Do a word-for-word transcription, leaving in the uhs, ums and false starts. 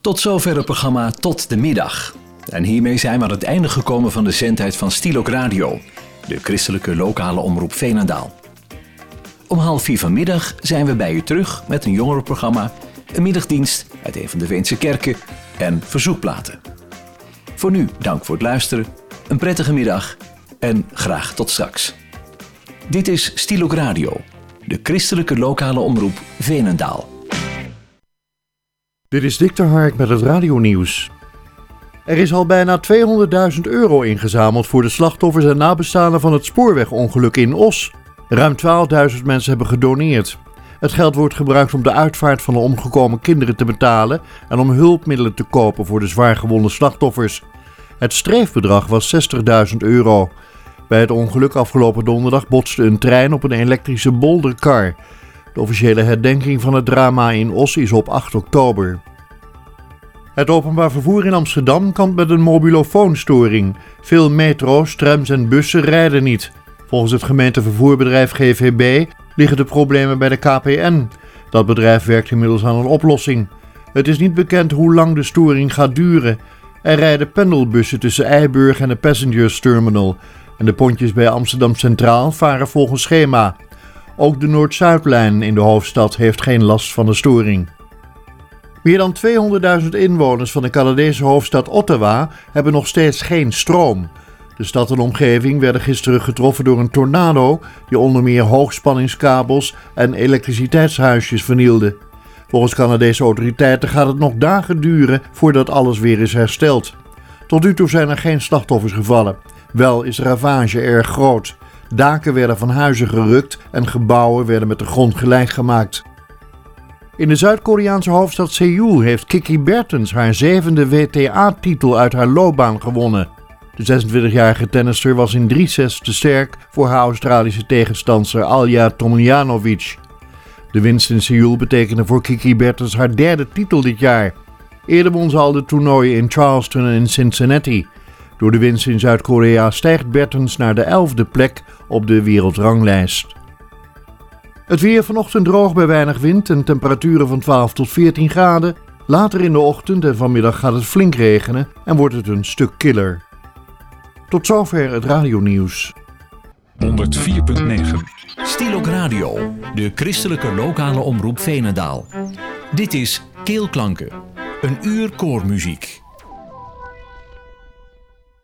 Tot zover het programma Tot de Middag. En hiermee zijn we aan het einde gekomen van de zendtijd van Stielok Radio, de christelijke lokale omroep Veenendaal. Om half vier vanmiddag zijn we bij u terug met een jongerenprogramma, een middagdienst uit een van de Veense kerken en verzoekplaten. Voor nu dank voor het luisteren, een prettige middag en graag tot straks. Dit is Stielok Radio, de christelijke lokale omroep Veenendaal. Dit is Dick de Hark met het radionieuws. Er is al bijna tweehonderdduizend euro ingezameld voor de slachtoffers en nabestaanden van het spoorwegongeluk in Os. Ruim twaalfduizend mensen hebben gedoneerd. Het geld wordt gebruikt om de uitvaart van de omgekomen kinderen te betalen en om hulpmiddelen te kopen voor de zwaargewonde slachtoffers. Het streefbedrag was zestigduizend euro. Bij het ongeluk afgelopen donderdag botste een trein op een elektrische bolderkar. De officiële herdenking van het drama in Os is op acht oktober. Het openbaar vervoer in Amsterdam kampt met een mobilofoonstoring. Veel metro's, trams en bussen rijden niet. Volgens het gemeentevervoerbedrijf G V B liggen de problemen bij de K P N. Dat bedrijf werkt inmiddels aan een oplossing. Het is niet bekend hoe lang de storing gaat duren. Er rijden pendelbussen tussen Eiburg en de Passengers Terminal. En de pontjes bij Amsterdam Centraal varen volgens schema. Ook de Noord-Zuidlijn in de hoofdstad heeft geen last van de storing. Meer dan tweehonderdduizend inwoners van de Canadese hoofdstad Ottawa hebben nog steeds geen stroom. De stad en omgeving werden gisteren getroffen door een tornado die onder meer hoogspanningskabels en elektriciteitshuisjes vernielde. Volgens Canadese autoriteiten gaat het nog dagen duren voordat alles weer is hersteld. Tot nu toe zijn er geen slachtoffers gevallen. Wel is de ravage erg groot. Daken werden van huizen gerukt en gebouwen werden met de grond gelijk gemaakt. In de Zuid-Koreaanse hoofdstad Seoul heeft Kiki Bertens haar zevende W T A-titel uit haar loopbaan gewonnen. De zesentwintigjarige tennisster was in drie sets te sterk voor haar Australische tegenstandster Alja Tomljanovic. De winst in Seoul betekende voor Kiki Bertens haar derde titel dit jaar. Eerder won ze al de toernooien in Charleston en in Cincinnati. Door de winst in Zuid-Korea stijgt Bertens naar de elfde plek op de wereldranglijst. Het weer vanochtend droog bij weinig wind en temperaturen van twaalf tot veertien graden. Later in de ochtend en vanmiddag gaat het flink regenen en wordt het een stuk killer. Tot zover het radionieuws. honderd vier punt negen Stielok Radio, de christelijke lokale omroep Veenendaal. Dit is Keelklanken, een uur koormuziek.